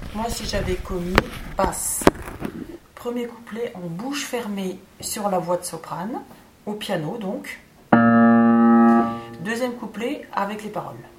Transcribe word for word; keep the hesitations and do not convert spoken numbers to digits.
Moi, si j'avais commis basse, premier couplet en bouche fermée sur la voix de soprane, au piano donc. Deuxième couplet avec les paroles.